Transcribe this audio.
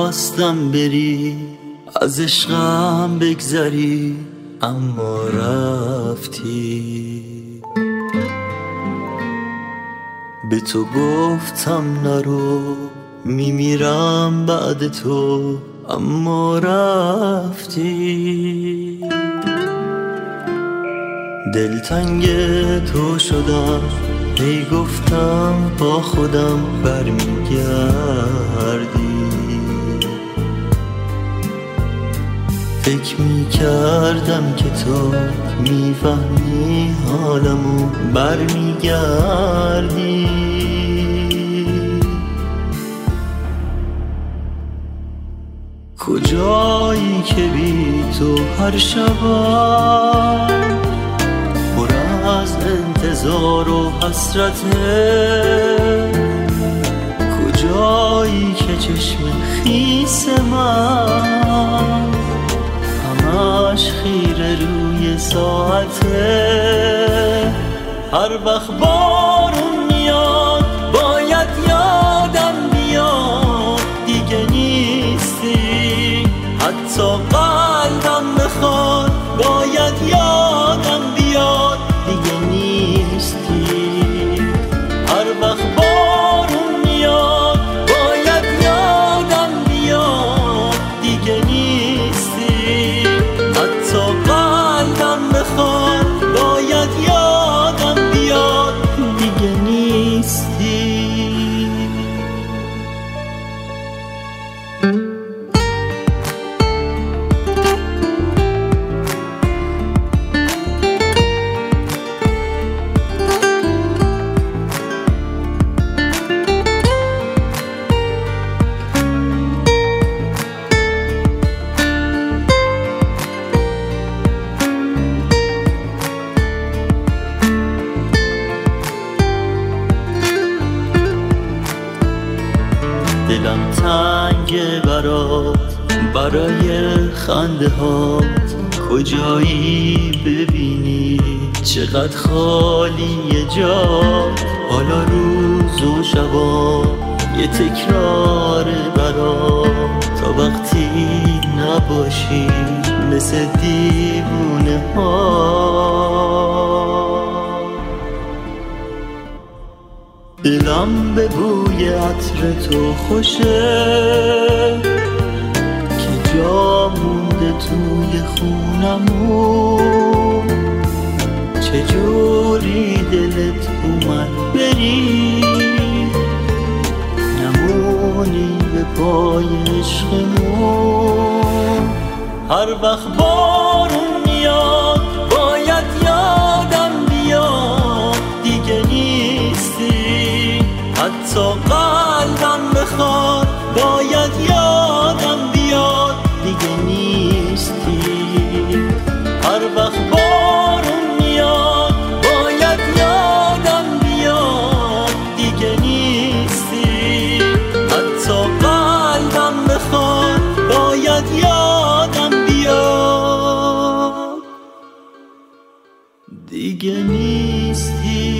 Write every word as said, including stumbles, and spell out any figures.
خواستم بری، از عشقم بگذری، اما رفتی. به تو گفتم نرو، میمیرم بعد تو، اما رفتی. دلتنگ تو شدم، هی گفتم با خودم برمیگردی. فکر میکردم که تو میفهمی حالمو، برمیگردی. کجایی که بی تو هر شبم پر از انتظار و حسرته؟ کجایی که چشم خیس من همش خیره روی ساعته؟ هر وقت بارون میاد باید یادم بیاد دیگه نیستی، حتی قلبم بخواد باید یادم بیاد دیگه نیستی. هر وقت بارون میاد باید یادم بیاد دیگه نیستی، حتی قلبم بخواد باید یادم بیاد دیگه نیستی. دلم تنگه برات، برای خنده هات، کجایی ببینی چقدر خالیه جات. حالا روز و شبا یه تکراره برات، تا وقتی نباشی مثل دیوونه ها. دلم به بوی عطر تو خوشه که جا مونده توی خونمون. چجوری دلت اومد بری، نمونی به پای عشقمون. هر وقت بارون میاد باید یادم بیاد دیگه نیستی، حتی قلبم بخواد باید یادم بیاد دیگه نیستی. هر وقت بارون میاد باید یادم بیاد دیگه نیستی، حتی قلبم بخواد باید یادم بیاد دیگه نیستی.